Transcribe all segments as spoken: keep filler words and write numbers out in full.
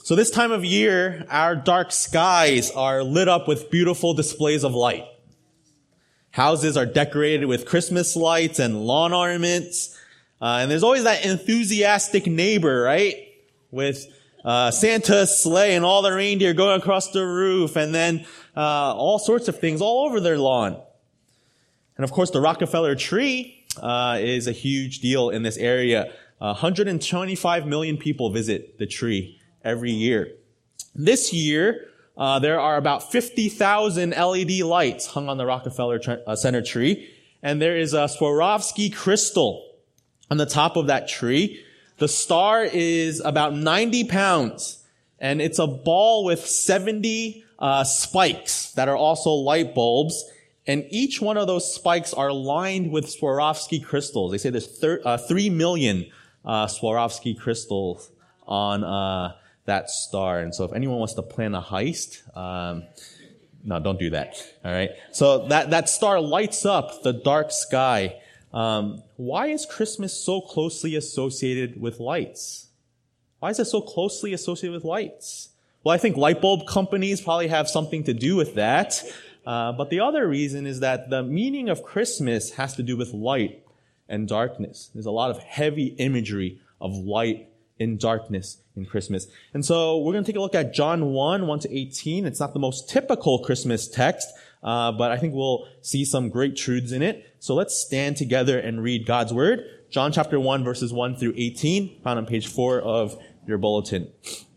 So this time of year, our dark skies are lit up with beautiful displays of light. Houses are decorated with Christmas lights and lawn ornaments. Uh, and there's always that enthusiastic neighbor, right? With uh, Santa's sleigh and all the reindeer going across the roof, and then uh, all sorts of things all over their lawn. And of course, the Rockefeller tree uh, is a huge deal in this area. Uh, one hundred twenty-five million people visit the tree every year. This year, uh, there are about fifty thousand L E D lights hung on the Rockefeller tre- uh, Center tree, and there is a Swarovski crystal on the top of that tree. The star is about ninety pounds, and it's a ball with seventy uh, spikes that are also light bulbs, and each one of those spikes are lined with Swarovski crystals. They say there's thir- uh, three million uh, Swarovski crystals on uh that star. And so if anyone wants to plan a heist, um, no, don't do that. All right. So that, that star lights up the dark sky. Um, why is Christmas so closely associated with lights? Why is it so closely associated with lights? Well, I think light bulb companies probably have something to do with that. Uh, but the other reason is that the meaning of Christmas has to do with light and darkness. There's a lot of heavy imagery of light in darkness in Christmas. And so we're going to take a look at John one, one to eighteen. It's not the most typical Christmas text, uh, but I think we'll see some great truths in it. So let's stand together and read God's word. John chapter one, verses one through eighteen, found on page four of your bulletin.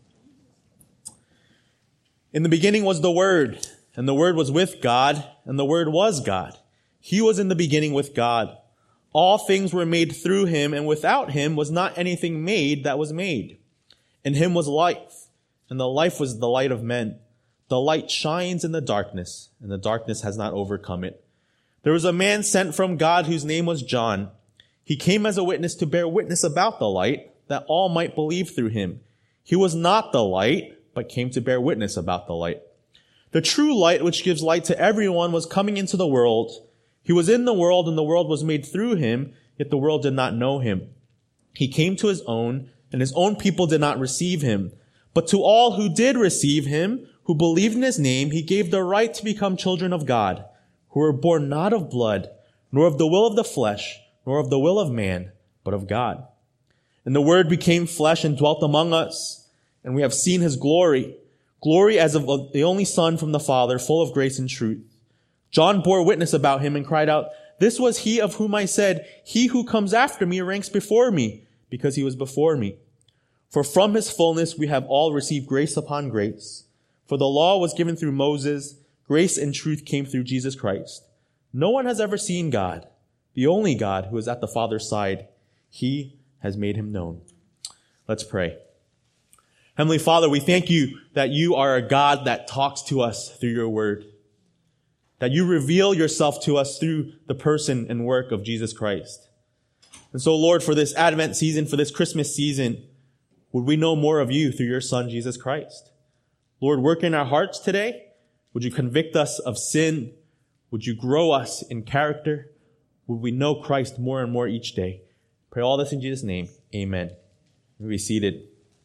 In the beginning was the Word, and the Word was with God, and the Word was God. He was in the beginning with God. All things were made through him, and without him was not anything made that was made. In him was life, and the life was the light of men. The light shines in the darkness, and the darkness has not overcome it. There was a man sent from God whose name was John. He came as a witness to bear witness about the light, that all might believe through him. He was not the light, but came to bear witness about the light. The true light, which gives light to everyone, was coming into the world. He was in the world, and the world was made through him, yet the world did not know him. He came to his own, and his own people did not receive him. But to all who did receive him, who believed in his name, he gave the right to become children of God, who were born not of blood, nor of the will of the flesh, nor of the will of man, but of God. And the Word became flesh and dwelt among us, and we have seen his glory, glory as of the only Son from the Father, full of grace and truth. John bore witness about him and cried out, "This was he of whom I said, 'He who comes after me ranks before me,' because he was before me. For from his fullness we have all received grace upon grace. For the law was given through Moses, grace and truth came through Jesus Christ. No one has ever seen God, the only God who is at the Father's side. He has made him known." Let's pray. Heavenly Father, we thank you that you are a God that talks to us through your word, that you reveal yourself to us through the person and work of Jesus Christ. And so, Lord, for this Advent season, for this Christmas season, would we know more of you through your Son, Jesus Christ? Lord, work in our hearts today. Would you convict us of sin? Would you grow us in character? Would we know Christ more and more each day? Pray all this in Jesus' name. Amen. Be seated.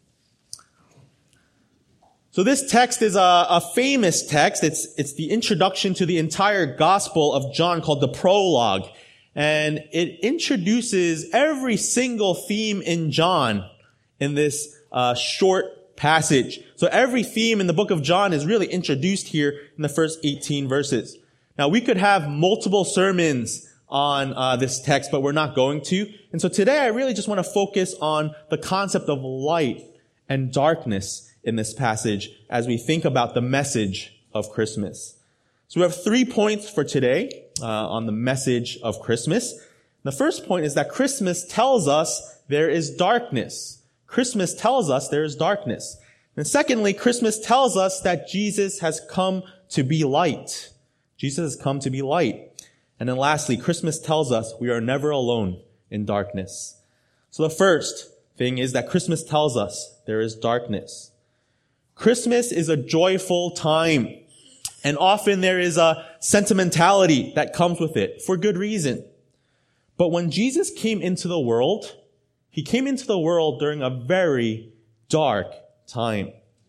So this text is a, a famous text. It's, it's the introduction to the entire Gospel of John, called the prologue. And it introduces every single theme in John in this uh, short passage. So every theme in the book of John is really introduced here in the first eighteen verses. Now, we could have multiple sermons on uh, this text, but we're not going to. And so today I really just want to focus on the concept of light and darkness in this passage as we think about the message of Christmas. So we have three points for today uh, on the message of Christmas. The first point is that Christmas tells us there is darkness. Christmas tells us there is darkness. And secondly, Christmas tells us that Jesus has come to be light. Jesus has come to be light. And then lastly, Christmas tells us we are never alone in darkness. So the first thing is that Christmas tells us there is darkness. Christmas is a joyful time, and often there is a sentimentality that comes with it for good reason. But when Jesus came into the world, he came into the world during a very dark time.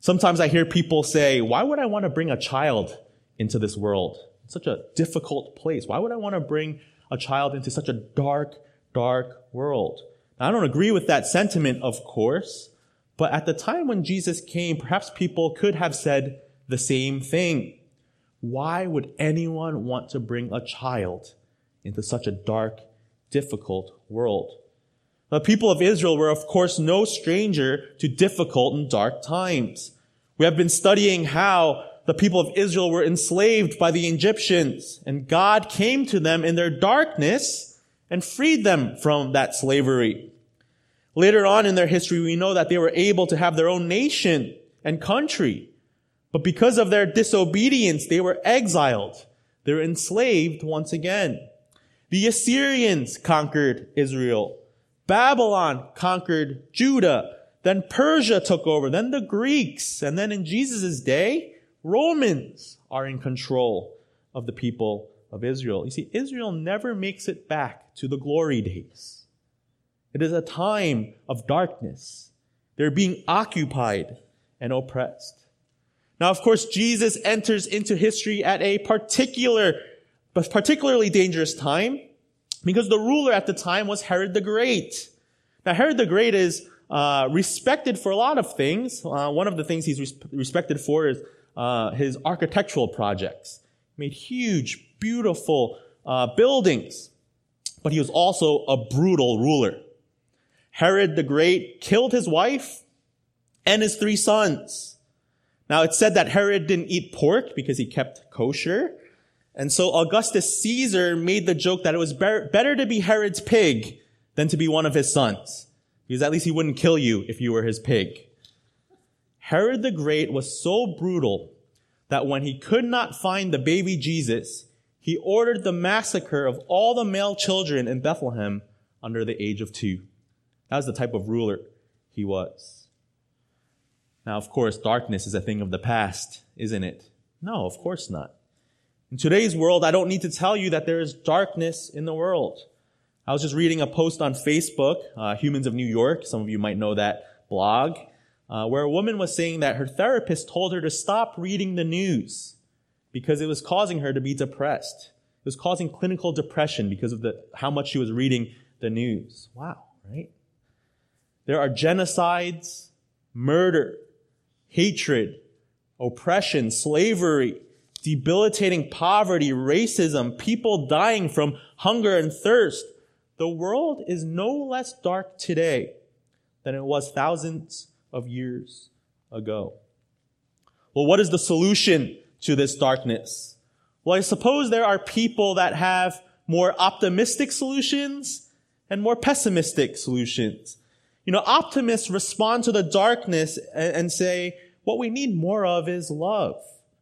Sometimes I hear people say, why would I want to bring a child into this world? It's such a difficult place. Why would I want to bring a child into such a dark, dark world? Now, I don't agree with that sentiment, of course, but at the time when Jesus came, perhaps people could have said the same thing. Why would anyone want to bring a child into such a dark, difficult world? The people of Israel were, of course, no stranger to difficult and dark times. We have been studying how the people of Israel were enslaved by the Egyptians, and God came to them in their darkness and freed them from that slavery. Later on in their history, we know that they were able to have their own nation and country. But because of their disobedience, they were exiled. They were enslaved once again. The Assyrians conquered Israel. Babylon conquered Judah. Then Persia took over. Then the Greeks. And then in Jesus' day, Romans are in control of the people of Israel. You see, Israel never makes it back to the glory days. It is a time of darkness. They're being occupied and oppressed. Now, of course, Jesus enters into history at a particular, but particularly dangerous time because the ruler at the time was Herod the Great. Now, Herod the Great is uh, respected for a lot of things. Uh, one of the things he's res- respected for is uh, his architectural projects. He made huge, beautiful uh, buildings, but he was also a brutal ruler. Herod the Great killed his wife and his three sons. Now, it's said that Herod didn't eat pork because he kept kosher. And so Augustus Caesar made the joke that it was be- better to be Herod's pig than to be one of his sons, because at least he wouldn't kill you if you were his pig. Herod the Great was so brutal that when he could not find the baby Jesus, he ordered the massacre of all the male children in Bethlehem under the age of two. That was the type of ruler he was. Now, of course, darkness is a thing of the past, isn't it? No, of course not. In today's world, I don't need to tell you that there is darkness in the world. I was just reading a post on Facebook, uh, Humans of New York. Some of you might know that blog, uh, where a woman was saying that her therapist told her to stop reading the news because it was causing her to be depressed. It was causing clinical depression because of the how much she was reading the news. Wow, right? There are genocides, murder, hatred, oppression, slavery, debilitating poverty, racism, people dying from hunger and thirst. The world is no less dark today than it was thousands of years ago. Well, what is the solution to this darkness? Well, I suppose there are people that have more optimistic solutions and more pessimistic solutions. You know, optimists respond to the darkness and, and say, what we need more of is love.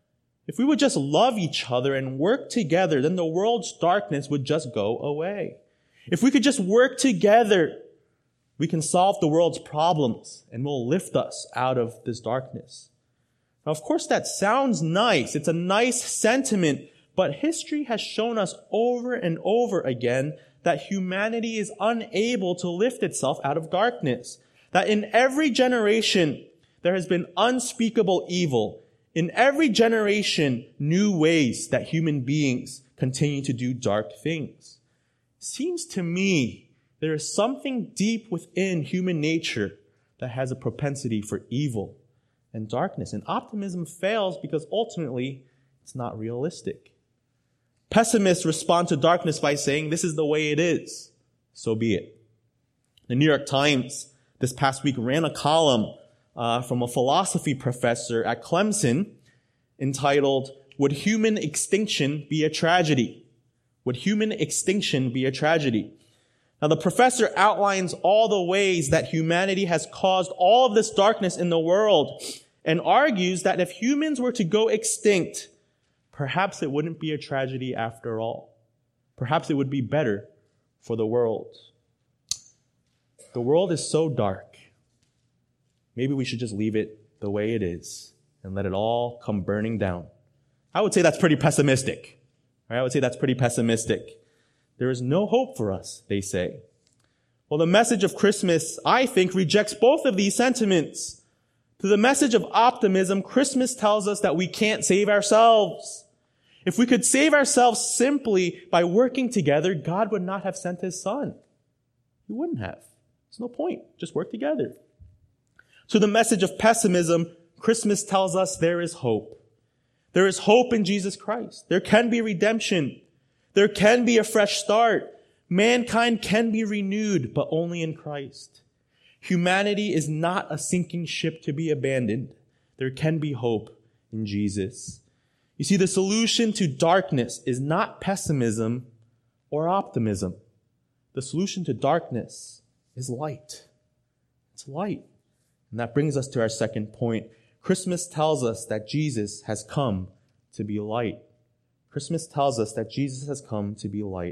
If we would just love each other and work together, then the world's darkness would just go away. If we could just work together, we can solve the world's problems and will lift us out of this darkness. Now, of course, that sounds nice. It's a nice sentiment, but history has shown us over and over again that humanity is unable to lift itself out of darkness. That in every generation, there has been unspeakable evil. In every generation, new ways that human beings continue to do dark things. Seems to me there is something deep within human nature that has a propensity for evil and darkness. And optimism fails because ultimately it's not realistic. Pessimists respond to darkness by saying, this is the way it is. So be it. The New York Times this past week ran a column uh, from a philosophy professor at Clemson entitled, Would Human Extinction Be a Tragedy? Would human extinction be a tragedy? Now, the professor outlines all the ways that humanity has caused all of this darkness in the world and argues that if humans were to go extinct, perhaps it wouldn't be a tragedy after all. Perhaps it would be better for the world. The world is so dark. Maybe we should just leave it the way it is and let it all come burning down. I would say that's pretty pessimistic. I would say that's pretty pessimistic. There is no hope for us, they say. Well, the message of Christmas, I think, rejects both of these sentiments. Through the message of optimism, Christmas tells us that we can't save ourselves. If we could save ourselves simply by working together, God would not have sent his son. He wouldn't have. There's no point. Just work together. So the message of pessimism, Christmas tells us there is hope. There is hope in Jesus Christ. There can be redemption. There can be a fresh start. Mankind can be renewed, but only in Christ. Humanity is not a sinking ship to be abandoned. There can be hope in Jesus. You see, the solution to darkness is not pessimism or optimism. The solution to darkness is light. It's light. And that brings us to our second point. Christmas tells us that Jesus has come to be light. Christmas tells us that Jesus has come to be light.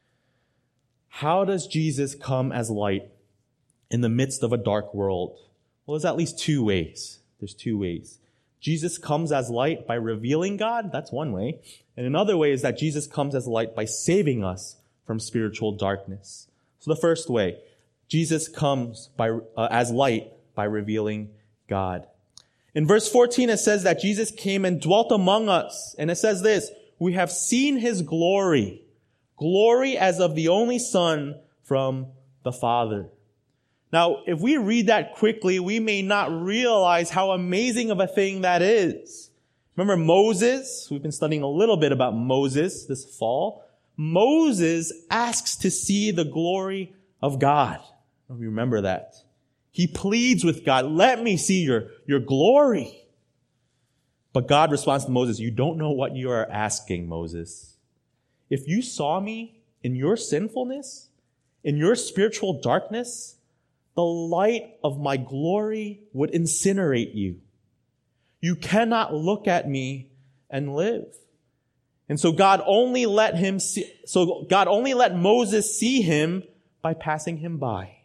How does Jesus come as light in the midst of a dark world? Well, there's at least two ways. There's two ways. Jesus comes as light by revealing God. That's one way. And another way is that Jesus comes as light by saving us from spiritual darkness. So the first way, Jesus comes by uh, as light by revealing God. In verse fourteen, it says that Jesus came and dwelt among us. And it says this, we have seen his glory, glory as of the only Son from the Father. Now, if we read that quickly, we may not realize how amazing of a thing that is. Remember Moses? We've been studying a little bit about Moses this fall. Moses asks to see the glory of God. I don't know if you remember that. He pleads with God, let me see your, your glory. But God responds to Moses, you don't know what you are asking, Moses. If you saw me in your sinfulness, in your spiritual darkness, the light of my glory would incinerate you. You cannot look at me and live. And so God only let him see, so God only let Moses see him by passing him by.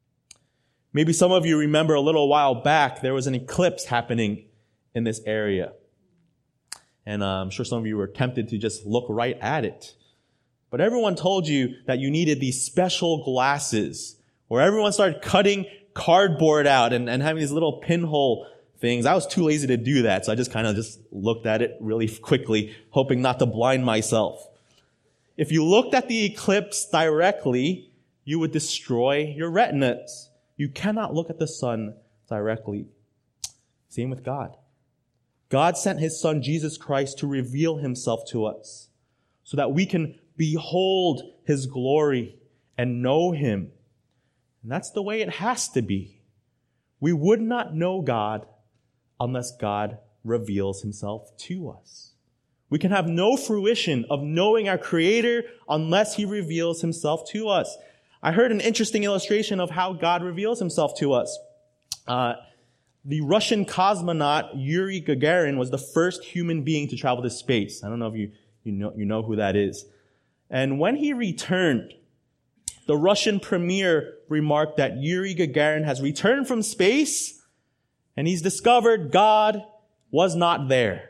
Maybe some of you remember a little while back, there was an eclipse happening in this area. And uh, I'm sure some of you were tempted to just look right at it. But everyone told you that you needed these special glasses where everyone started cutting cardboard out and, and having these little pinhole things. I was too lazy to do that, so I just kind of just looked at it really quickly, hoping not to blind myself. If you looked at the eclipse directly, you would destroy your retinas. You cannot look at the sun directly. Same with God. God sent his Son, Jesus Christ, to reveal himself to us so that we can behold his glory and know him. And that's the way it has to be. We would not know God unless God reveals himself to us. We can have no fruition of knowing our Creator unless he reveals himself to us. I heard an interesting illustration of how God reveals himself to us. Uh, the Russian cosmonaut Yuri Gagarin was the first human being to travel to space. I don't know if you, you know, you know who that is. And when he returned, the Russian premier remarked that Yuri Gagarin has returned from space and he's discovered God was not there.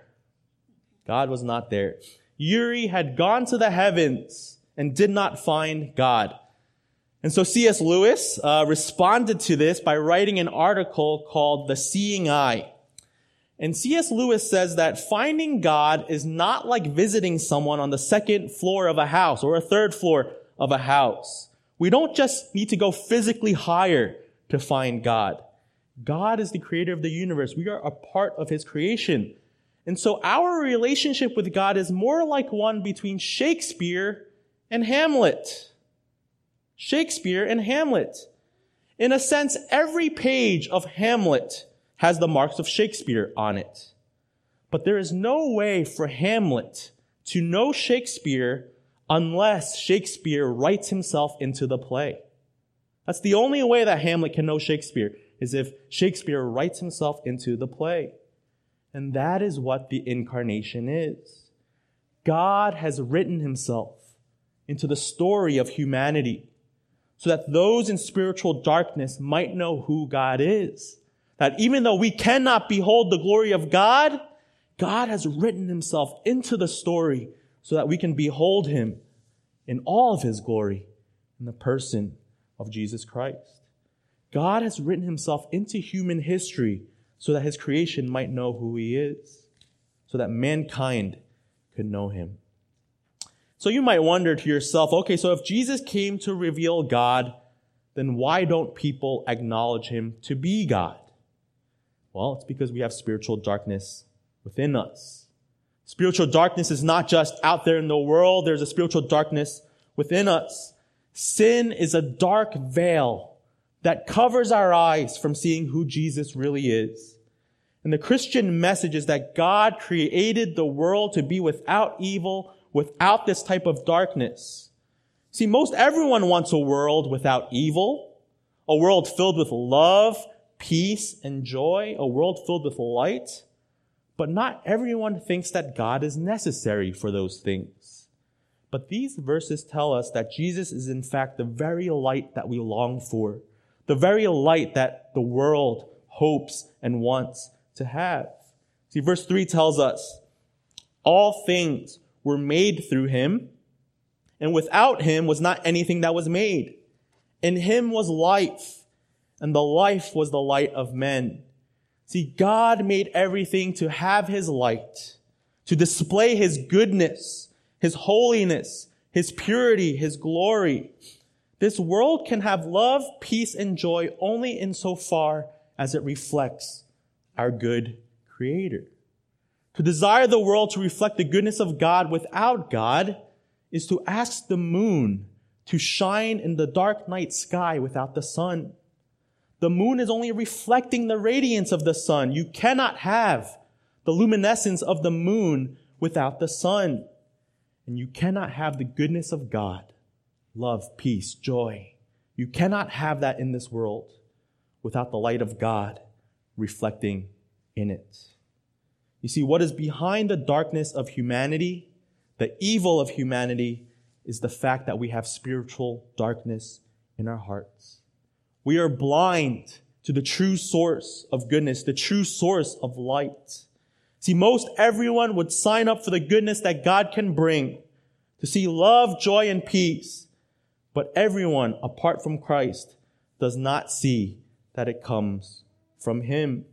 God was not there. Yuri had gone to the heavens and did not find God. And so C S Lewis uh, responded to this by writing an article called The Seeing Eye. And C S Lewis says that finding God is not like visiting someone on the second floor of a house or a third floor of a house. We don't just need to go physically higher to find God. God is the creator of the universe. We are a part of his creation. And so our relationship with God is more like one between Shakespeare and Hamlet. Shakespeare and Hamlet. In a sense, every page of Hamlet has the marks of Shakespeare on it. But there is no way for Hamlet to know Shakespeare unless Shakespeare writes himself into the play. That's the only way that Hamlet can know Shakespeare, is if Shakespeare writes himself into the play. And that is what the incarnation is. God has written himself into the story of humanity so that those in spiritual darkness might know who God is. That even though we cannot behold the glory of God, God has written himself into the story so that we can behold him in all of his glory in the person of Jesus Christ. God has written himself into human history so that his creation might know who he is, so that mankind could know him. So you might wonder to yourself, okay, so if Jesus came to reveal God, then why don't people acknowledge him to be God? Well, it's because we have spiritual darkness within us. Spiritual darkness is not just out there in the world. There's a spiritual darkness within us. Sin is a dark veil that covers our eyes from seeing who Jesus really is. And the Christian message is that God created the world to be without evil, without this type of darkness. See, most everyone wants a world without evil, a world filled with love, peace, and joy, a world filled with light. But not everyone thinks that God is necessary for those things. But these verses tell us that Jesus is in fact the very light that we long for, the very light that the world hopes and wants to have. See, verse three tells us, all things were made through him, and without him was not anything that was made. In him was life, and the life was the light of men. See, God made everything to have his light, to display his goodness, his holiness, his purity, his glory. This world can have love, peace, and joy only insofar as it reflects our good Creator. To desire the world to reflect the goodness of God without God is to ask the moon to shine in the dark night sky without the sun. The moon is only reflecting the radiance of the sun. You cannot have the luminescence of the moon without the sun. And you cannot have the goodness of God, love, peace, joy. You cannot have that in this world without the light of God reflecting in it. You see, what is behind the darkness of humanity, the evil of humanity, is the fact that we have spiritual darkness in our hearts. We are blind to the true source of goodness, the true source of light. See, most everyone would sign up for the goodness that God can bring, to see love, joy, and peace. But everyone, apart from Christ, does not see that it comes from him.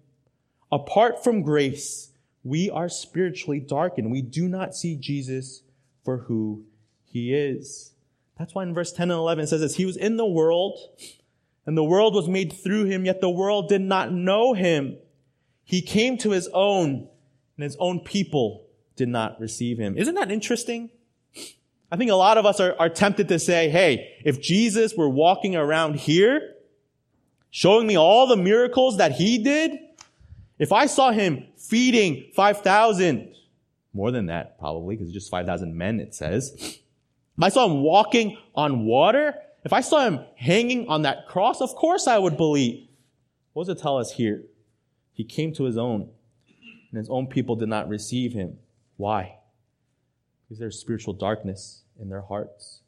Apart from grace, we are spiritually darkened. We do not see Jesus for who he is. That's why in verse ten and eleven it says this, he was in the world, and the world was made through him, yet the world did not know him. He came to his own, and his own people did not receive him. Isn't that interesting? I think a lot of us are, are tempted to say, hey, if Jesus were walking around here, showing me all the miracles that he did, if I saw him feeding five thousand, more than that probably, because it's just five thousand men, it says. If I saw him walking on water, if I saw him hanging on that cross, of course I would believe. What does it tell us here? He came to his own, and his own people did not receive him. Why? Because there's spiritual darkness in their hearts.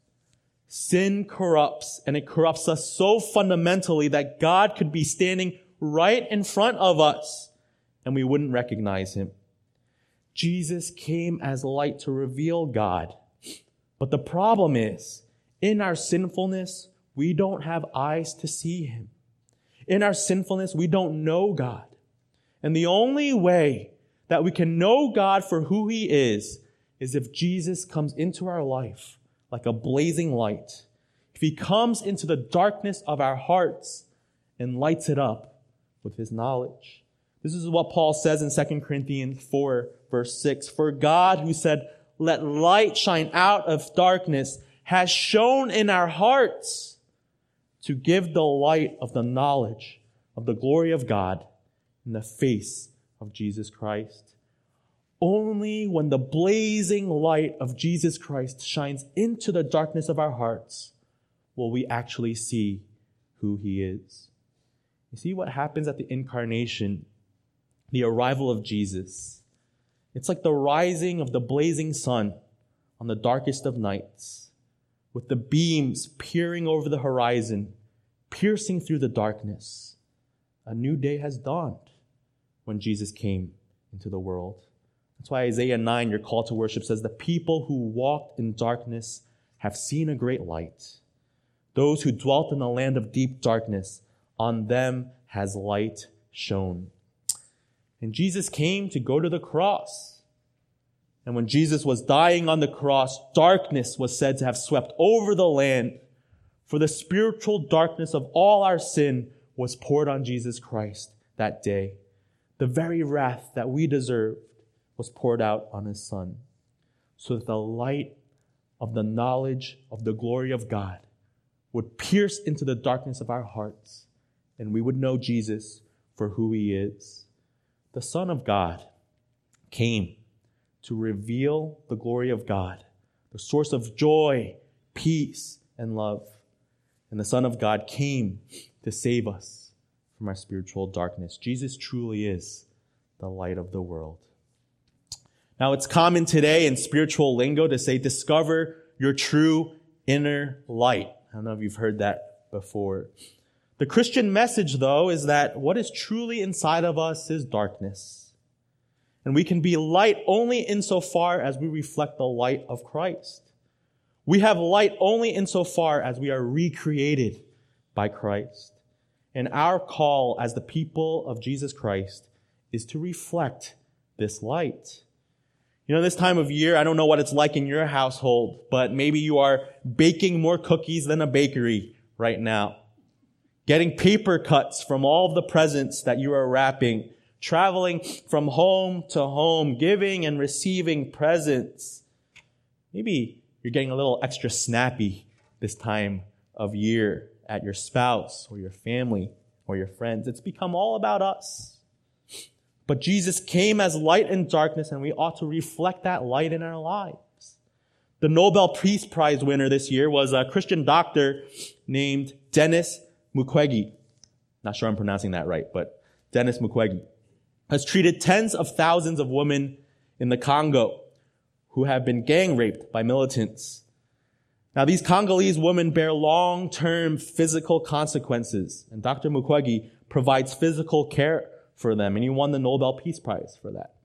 Sin corrupts, and it corrupts us so fundamentally that God could be standing right in front of us, and we wouldn't recognize him. Jesus came as light to reveal God. But the problem is, in our sinfulness, we don't have eyes to see him. In our sinfulness, we don't know God. And the only way that we can know God for who he is, is if Jesus comes into our life like a blazing light. If he comes into the darkness of our hearts and lights it up with his knowledge. This is what Paul says in Second Corinthians four, verse six. For God, who said, let light shine out of darkness, has shone in our hearts to give the light of the knowledge of the glory of God in the face of Jesus Christ. Only when the blazing light of Jesus Christ shines into the darkness of our hearts will we actually see who he is. You see what happens at the incarnation, the arrival of Jesus. It's like the rising of the blazing sun on the darkest of nights, with the beams peering over the horizon, piercing through the darkness. A new day has dawned when Jesus came into the world. That's why Isaiah nine, your call to worship, says, the people who walked in darkness have seen a great light. Those who dwelt in a land of deep darkness, on them has light shone. And Jesus came to go to the cross. And when Jesus was dying on the cross, darkness was said to have swept over the land. For the spiritual darkness of all our sin was poured on Jesus Christ that day. The very wrath that we deserved was poured out on his Son, so that the light of the knowledge of the glory of God would pierce into the darkness of our hearts, and we would know Jesus for who he is. The Son of God came to reveal the glory of God, the source of joy, peace, and love. And the Son of God came to save us from our spiritual darkness. Jesus truly is the light of the world. Now, it's common today in spiritual lingo to say, discover your true inner light. I don't know if you've heard that before. The Christian message, though, is that what is truly inside of us is darkness. And we can be light only insofar as we reflect the light of Christ. We have light only insofar as we are recreated by Christ. And our call as the people of Jesus Christ is to reflect this light. You know, this time of year, I don't know what it's like in your household, but maybe you are baking more cookies than a bakery right now. Getting paper cuts from all of the presents that you are wrapping, traveling from home to home, giving and receiving presents. Maybe you're getting a little extra snappy this time of year at your spouse or your family or your friends. It's become all about us. But Jesus came as light in darkness, and we ought to reflect that light in our lives. The Nobel Peace Prize winner this year was a Christian doctor named Denis Mukwege. Not sure I'm pronouncing that right, but Denis Mukwege has treated tens of thousands of women in the Congo who have been gang raped by militants. Now, these Congolese women bear long-term physical consequences, and Doctor Mukwege provides physical care for them, and he won the Nobel Peace Prize for that.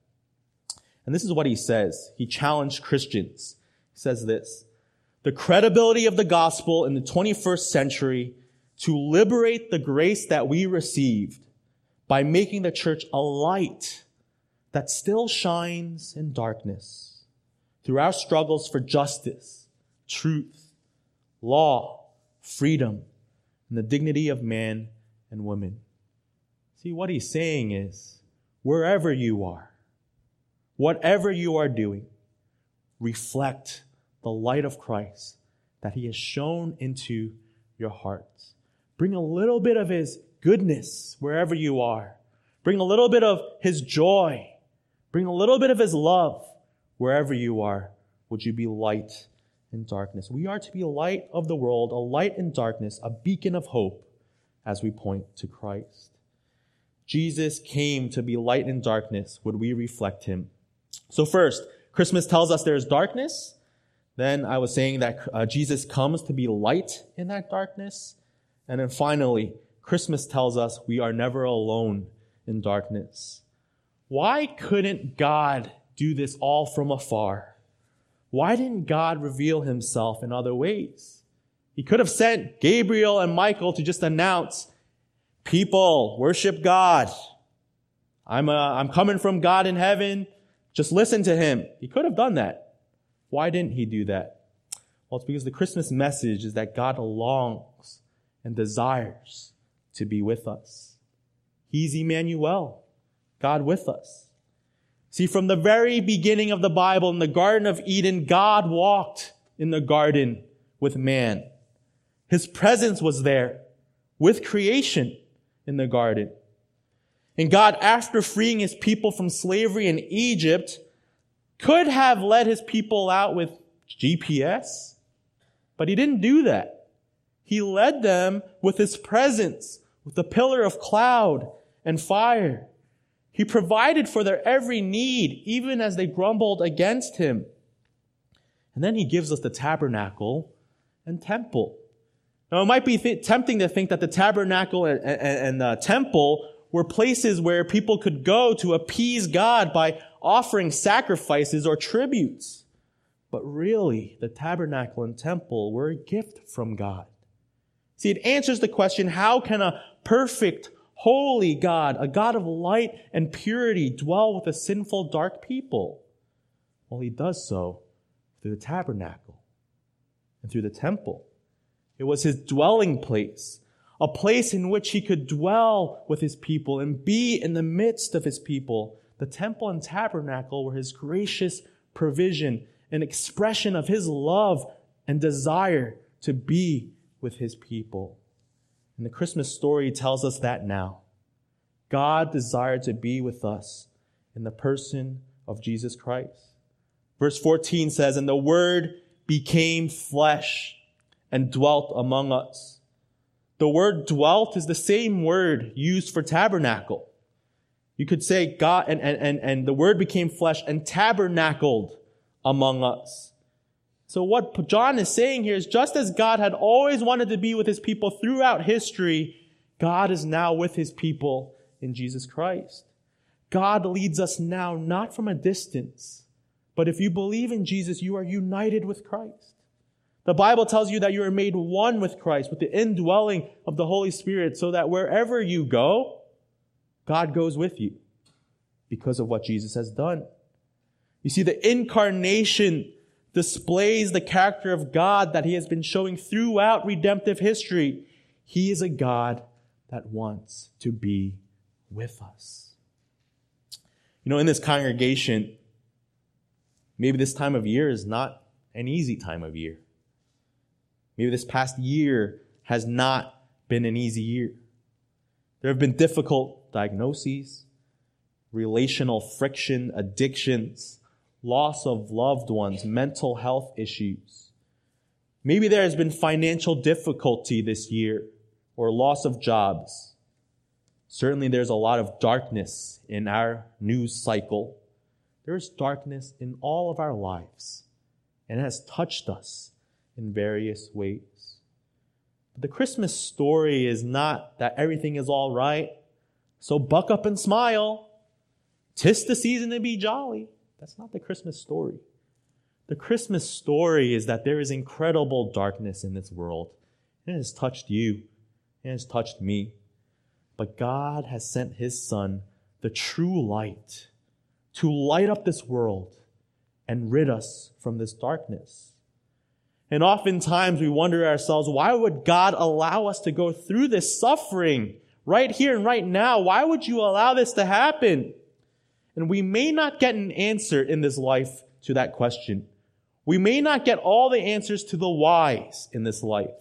And this is what he says. He challenged Christians. He says this: the credibility of the gospel in the twenty-first century to liberate the grace that we received by making the church a light that still shines in darkness through our struggles for justice, truth, law, freedom, and the dignity of man and woman. See, what he's saying is, wherever you are, whatever you are doing, reflect the light of Christ that he has shown into your hearts. Bring a little bit of his goodness wherever you are. Bring a little bit of his joy. Bring a little bit of his love wherever you are. Would you be light in darkness? We are to be a light of the world, a light in darkness, a beacon of hope as we point to Christ. Jesus came to be light in darkness. Would we reflect him? So first, Christmas tells us there is darkness. Then I was saying that uh, Jesus comes to be light in that darkness. And then finally, Christmas tells us we are never alone in darkness. Why couldn't God do this all from afar? Why didn't God reveal himself in other ways? He could have sent Gabriel and Michael to just announce, people, worship God. I'm, uh, I'm coming from God in heaven. Just listen to him. He could have done that. Why didn't he do that? Well, it's because the Christmas message is that God longs and desires to be with us. He's Emmanuel, God with us. See, from the very beginning of the Bible, in the Garden of Eden, God walked in the garden with man. His presence was there with creation in the garden. And God, after freeing his people from slavery in Egypt, could have led his people out with G P S, but he didn't do that. He led them with his presence, with the pillar of cloud and fire. He provided for their every need, even as they grumbled against him. And then he gives us the tabernacle and temple. Now, it might be th- tempting to think that the tabernacle and, and, and the temple were places where people could go to appease God by offering sacrifices or tributes. But really, the tabernacle and temple were a gift from God. See, it answers the question, how can a perfect, holy God, a God of light and purity, dwell with a sinful, dark people? Well, he does so through the tabernacle and through the temple. It was his dwelling place, a place in which he could dwell with his people and be in the midst of his people. The temple and tabernacle were his gracious provision, an expression of his love and desire to be with his people. And the Christmas story tells us that now. God desired to be with us in the person of Jesus Christ. Verse fourteen says, "And the Word became flesh and dwelt among us." The word dwelt is the same word used for tabernacle. You could say God, and, and, and, and the Word became flesh and tabernacled among us. So what John is saying here is, just as God had always wanted to be with his people throughout history, God is now with his people in Jesus Christ. God leads us now not from a distance, but if you believe in Jesus, you are united with Christ. The Bible tells you that you are made one with Christ, with the indwelling of the Holy Spirit, so that wherever you go, God goes with you because of what Jesus has done. You see, the incarnation displays the character of God that he has been showing throughout redemptive history. He is a God that wants to be with us. You know, in this congregation, maybe this time of year is not an easy time of year. Maybe this past year has not been an easy year. There have been difficult diagnoses, relational friction, addictions, loss of loved ones, mental health issues. Maybe there has been financial difficulty this year or loss of jobs. Certainly there's a lot of darkness in our news cycle. There is darkness in all of our lives, and it has touched us in various ways. But the Christmas story is not that everything is all right, so buck up and smile. 'Tis the season to be jolly. That's not the Christmas story. The Christmas story is that there is incredible darkness in this world. It has touched you. It has touched me. But God has sent his Son, the true light, to light up this world and rid us from this darkness. And oftentimes we wonder ourselves, why would God allow us to go through this suffering right here and right now? Why would you allow this to happen? And we may not get an answer in this life to that question. We may not get all the answers to the whys in this life.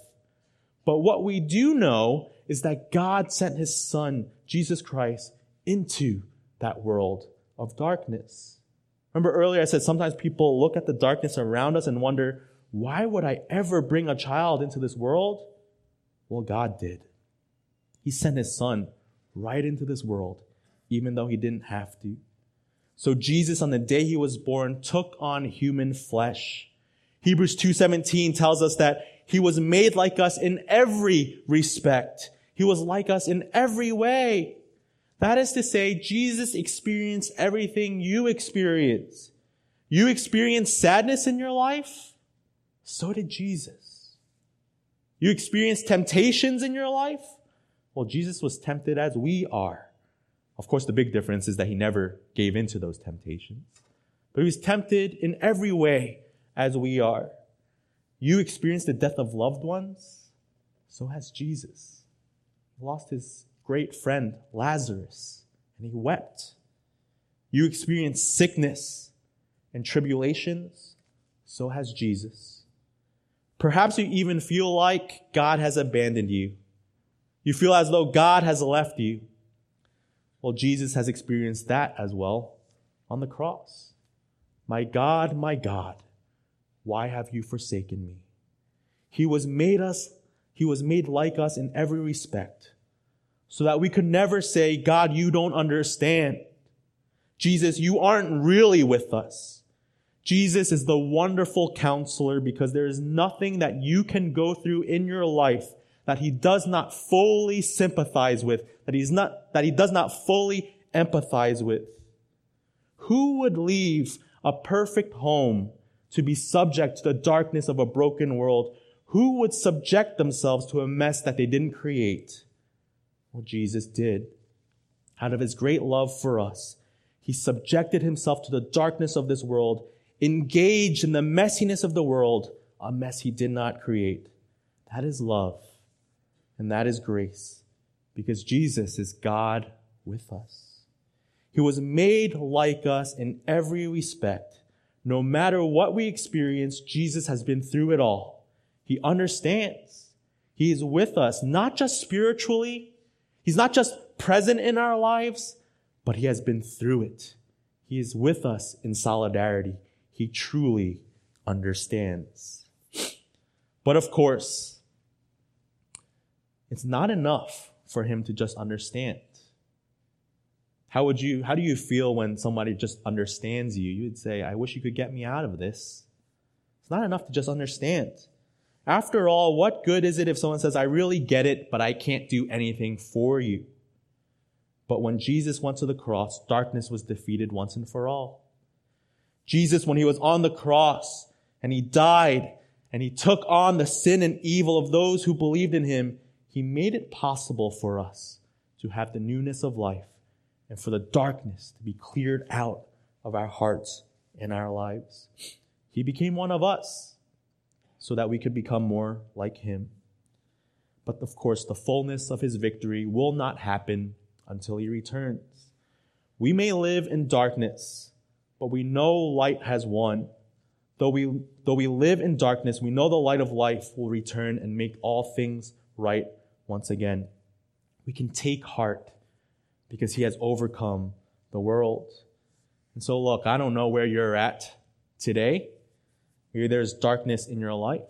But what we do know is that God sent his Son, Jesus Christ, into that world of darkness. Remember earlier I said sometimes people look at the darkness around us and wonder, why would I ever bring a child into this world? Well, God did. He sent his Son right into this world, even though he didn't have to. So Jesus, on the day he was born, took on human flesh. Hebrews two seventeen tells us that he was made like us in every respect. He was like us in every way. That is to say, Jesus experienced everything you experience. You experienced sadness in your life? So did Jesus. You experienced temptations in your life? Well, Jesus was tempted as we are. Of course, the big difference is that he never gave in to those temptations. But he was tempted in every way as we are. You experienced the death of loved ones? So has Jesus. He lost his great friend, Lazarus, and he wept. You experienced sickness and tribulations? So has Jesus. Perhaps you even feel like God has abandoned you. You feel as though God has left you. Well, Jesus has experienced that as well on the cross. My God, my God, why have you forsaken me? He was made us, he was made like us in every respect, so that we could never say, God, you don't understand. Jesus, you aren't really with us. Jesus is the wonderful counselor because there is nothing that you can go through in your life that he does not fully sympathize with, that he's not, that he does not fully empathize with. Who would leave a perfect home to be subject to the darkness of a broken world? Who would subject themselves to a mess that they didn't create? Well, Jesus did. Out of his great love for us, he subjected himself to the darkness of this world, engaged in the messiness of the world, a mess he did not create. That is love, and that is grace, because Jesus is God with us. He was made like us in every respect. No matter what we experience, Jesus has been through it all. He understands. He is with us, not just spiritually. He's not just present in our lives, but he has been through it. He is with us in solidarity. He truly understands. But of course, it's not enough for him to just understand. How would you, how do you feel when somebody just understands you? You would say, I wish you could get me out of this. It's not enough to just understand. After all, what good is it if someone says, I really get it, but I can't do anything for you? But when Jesus went to the cross, darkness was defeated once and for all. Jesus, when he was on the cross and he died and he took on the sin and evil of those who believed in him, he made it possible for us to have the newness of life and for the darkness to be cleared out of our hearts and our lives. He became one of us so that we could become more like him. But of course, the fullness of his victory will not happen until he returns. We may live in darkness, but we know light has won. Though we, though we live in darkness, we know the light of life will return and make all things right once again. We can take heart because he has overcome the world. And so look, I don't know where you're at today. Maybe there's darkness in your life.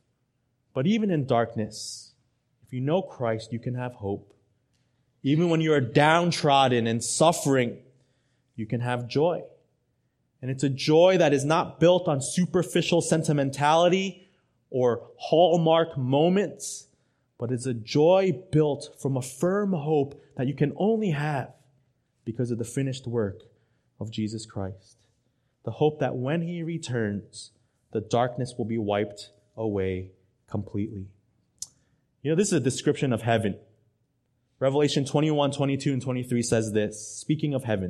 But even in darkness, if you know Christ, you can have hope. Even when you are downtrodden and suffering, you can have joy. And it's a joy that is not built on superficial sentimentality or hallmark moments, but it's a joy built from a firm hope that you can only have because of the finished work of Jesus Christ. The hope that when he returns, the darkness will be wiped away completely. You know, this is a description of heaven. Revelation twenty-one, twenty-two, and twenty-three says this, speaking of heaven.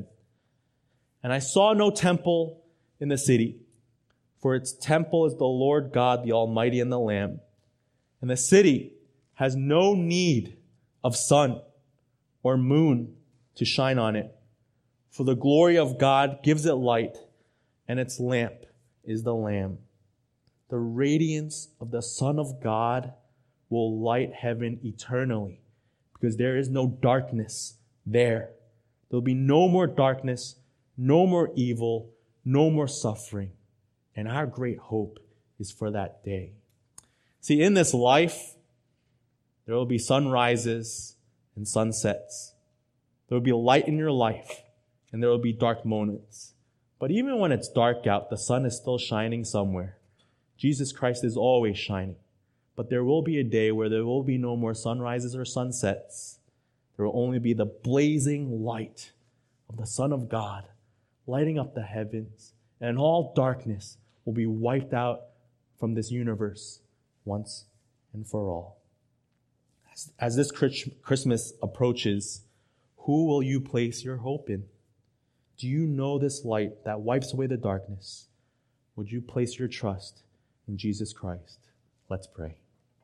And I saw no temple in the city, for its temple is the Lord God, the Almighty, and the Lamb. And the city has no need of sun or moon to shine on it, for the glory of God gives it light, and its lamp is the Lamb. The radiance of the Son of God will light heaven eternally, because there is no darkness there. There'll be no more darkness, no more evil, no more suffering. And our great hope is for that day. See, in this life, there will be sunrises and sunsets. There will be light in your life, and there will be dark moments. But even when it's dark out, the sun is still shining somewhere. Jesus Christ is always shining. But there will be a day where there will be no more sunrises or sunsets. There will only be the blazing light of the Son of God lighting up the heavens, and all darkness will be wiped out from this universe once and for all. As, as this Christmas approaches, who will you place your hope in? Do you know this light that wipes away the darkness? Would you place your trust in Jesus Christ? Let's pray.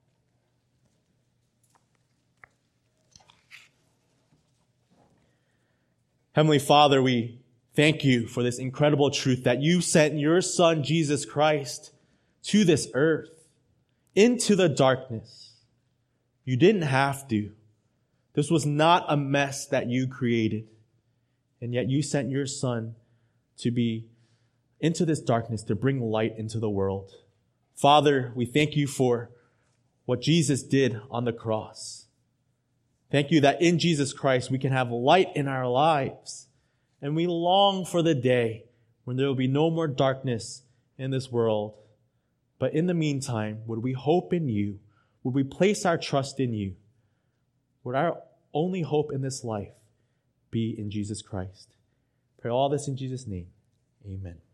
Heavenly Father, we thank you for this incredible truth that you sent your Son, Jesus Christ, to this earth, into the darkness. You didn't have to. This was not a mess that you created. And yet you sent your Son to be into this darkness, to bring light into the world. Father, we thank you for what Jesus did on the cross. Thank you that in Jesus Christ we can have light in our lives. And we long for the day when there will be no more darkness in this world. But in the meantime, would we hope in you? Would we place our trust in you? Would our only hope in this life be in Jesus Christ? Pray all this in Jesus' name. Amen.